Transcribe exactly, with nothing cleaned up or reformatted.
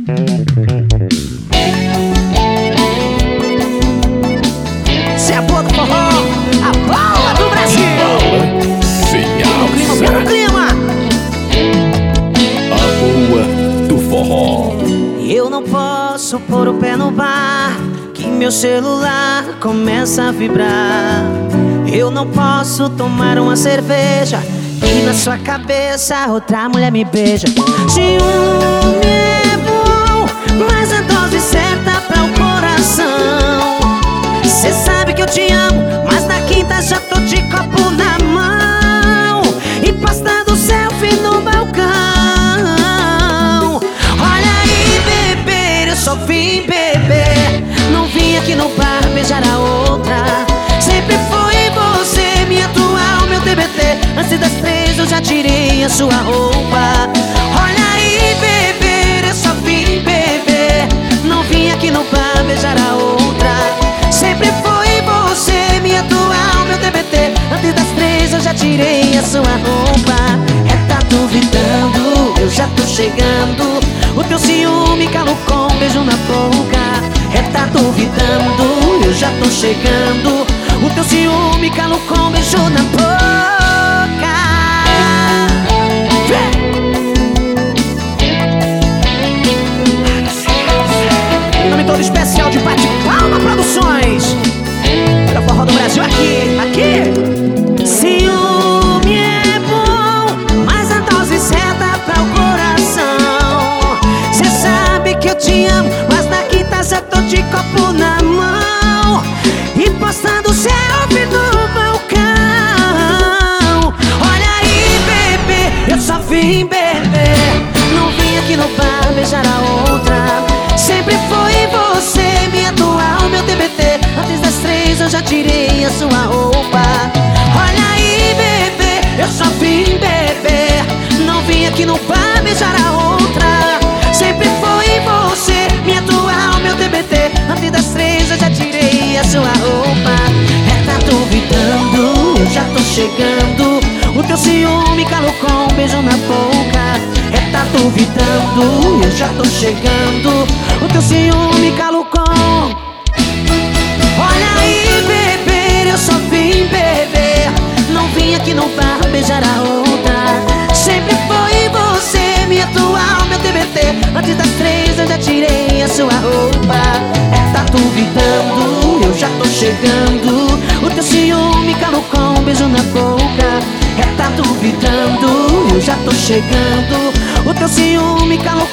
Se é a boa do forró, a boa do Brasil. No clima, no clima. A boa do forró. Eu não posso pôr o pé no bar, que meu celular começa a vibrar. Eu não posso tomar uma cerveja e na sua cabeça outra mulher me beija. Ciúme é bom, mas a dose certa pra o coração. Cê sabe que eu te amo, mas na quinta já tô de copo na mão e postando selfie no balcão. Olha aí, bebê, eu só vim beber, não vim aqui no bar beijar a outra. Sempre foi você, minha atual, meu T B T. Antes das três eu já tirei a sua roupa. Olha aí, bebê, eu só vim beber, não vim aqui no bar beijar a outra. Sempre foi você, minha atual, meu T B T. Antes das três eu já tirei a sua roupa. É, tá duvidando, eu já tô chegando. O teu ciúme calo com um beijo na boca. É, tá duvidando, eu já tô chegando. O teu ciúme calo com um beijo na boca. Em nome todo especial de Bate Palma Produções, pra forró do Brasil aqui, aqui. Ciúme é bom, mas a dose certa pra o coração. Cê sabe que eu te amo, mas na quinta já tô de copo na mão e postando selfie no balcão. Olha aí, bebê, eu só vim beber, não vim aqui no bar beijar a outra. Sempre foi você, minha atual, meu T B T. Antes das três eu já tirei a sua roupa. Olha aí, bebê, eu só vim beber, não vim aqui no bar beijar a outra. Sempre foi você, minha atual, meu T B T. Antes das três eu já tirei a sua roupa. É, tá duvidando, eu já tô chegando. O teu ciúme calou com um beijo na boca. É, tá duvidando, eu já tô chegando. O teu ciúme calou com. Olha aí, bebê, eu só vim beber, não vim aqui no bar beijar a outra. Sempre foi você, minha atual, meu T B T. Antes das três eu já tirei a sua roupa. É, tá duvidando, eu já tô chegando. O teu ciúme calou com um beijo na boca. É, tá duvidando, eu já tô chegando. O teu ciúme calou